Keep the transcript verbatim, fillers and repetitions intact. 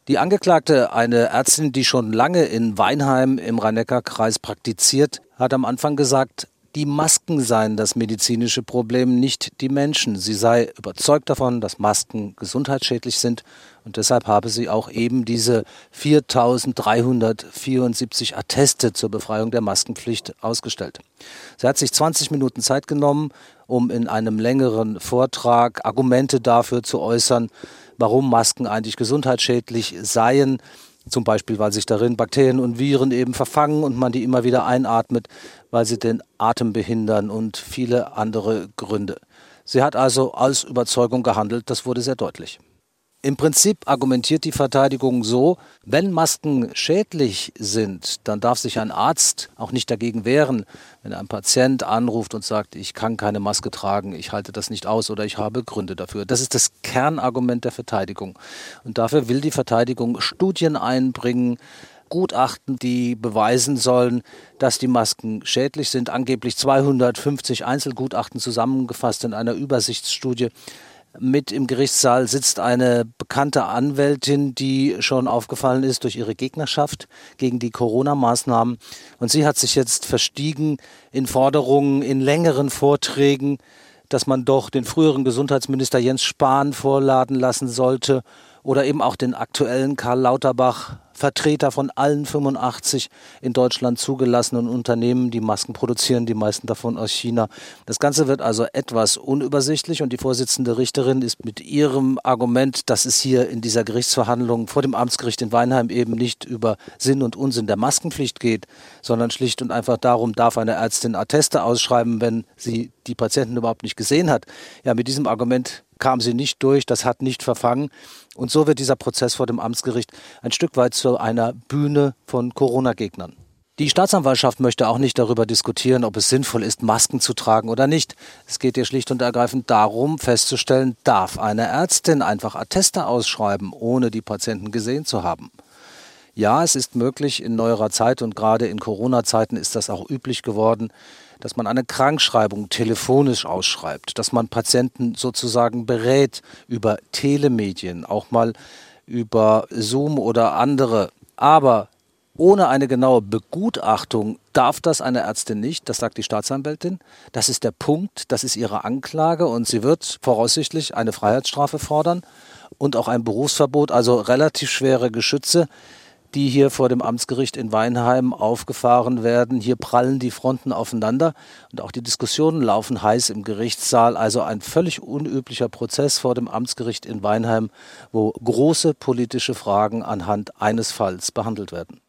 Die Angeklagte, eine Ärztin, die schon lange in Weinheim im Rhein-Neckar-Kreis praktiziert, hat am Anfang gesagt, die Masken seien das medizinische Problem, nicht die Menschen. Sie sei überzeugt davon, dass Masken gesundheitsschädlich sind und deshalb habe sie auch eben diese viertausenddreihundertvierundsiebzig Atteste zur Befreiung der Maskenpflicht ausgestellt. Sie hat sich zwanzig Minuten Zeit genommen, um in einem längeren Vortrag Argumente dafür zu äußern, warum Masken eigentlich gesundheitsschädlich seien. Zum Beispiel, weil sich darin Bakterien und Viren eben verfangen und man die immer wieder einatmet, weil sie den Atem behindern und viele andere Gründe. Sie hat also aus Überzeugung gehandelt, das wurde sehr deutlich. Im Prinzip argumentiert die Verteidigung so, wenn Masken schädlich sind, dann darf sich ein Arzt auch nicht dagegen wehren, wenn ein Patient anruft und sagt, ich kann keine Maske tragen, ich halte das nicht aus oder ich habe Gründe dafür. Das ist das Kernargument der Verteidigung. Und dafür will die Verteidigung Studien einbringen, Gutachten, die beweisen sollen, dass die Masken schädlich sind. Angeblich zweihundertfünfzig Einzelgutachten zusammengefasst in einer Übersichtsstudie. Mit im Gerichtssaal sitzt eine bekannte Anwältin, die schon aufgefallen ist durch ihre Gegnerschaft gegen die Corona-Maßnahmen. Und sie hat sich jetzt verstiegen in Forderungen, in längeren Vorträgen, dass man doch den früheren Gesundheitsminister Jens Spahn vorladen lassen sollte oder eben auch den aktuellen Karl Lauterbach, Vertreter von allen fünfundachtzig in Deutschland zugelassenen Unternehmen, die Masken produzieren, die meisten davon aus China. Das Ganze wird also etwas unübersichtlich und die Vorsitzende Richterin ist mit ihrem Argument, dass es hier in dieser Gerichtsverhandlung vor dem Amtsgericht in Weinheim eben nicht über Sinn und Unsinn der Maskenpflicht geht, sondern schlicht und einfach darum, darf eine Ärztin Atteste ausschreiben, wenn sie die Patienten überhaupt nicht gesehen hat. Ja, mit diesem Argument kam sie nicht durch, das hat nicht verfangen. Und so wird dieser Prozess vor dem Amtsgericht ein Stück weit zu einer Bühne von Corona-Gegnern. Die Staatsanwaltschaft möchte auch nicht darüber diskutieren, ob es sinnvoll ist, Masken zu tragen oder nicht. Es geht ihr schlicht und ergreifend darum, festzustellen, darf eine Ärztin einfach Atteste ausschreiben, ohne die Patienten gesehen zu haben. Ja, es ist möglich in neuerer Zeit und gerade in Corona-Zeiten ist das auch üblich geworden, dass man eine Krankschreibung telefonisch ausschreibt, dass man Patienten sozusagen berät über Telemedien, auch mal über Zoom oder andere. Aber ohne eine genaue Begutachtung darf das eine Ärztin nicht, das sagt die Staatsanwältin. Das ist der Punkt, das ist ihre Anklage und sie wird voraussichtlich eine Freiheitsstrafe fordern und auch ein Berufsverbot, also relativ schwere Geschütze, die hier vor dem Amtsgericht in Weinheim aufgefahren werden. Hier prallen die Fronten aufeinander und auch die Diskussionen laufen heiß im Gerichtssaal. Also ein völlig unüblicher Prozess vor dem Amtsgericht in Weinheim, wo große politische Fragen anhand eines Falls behandelt werden.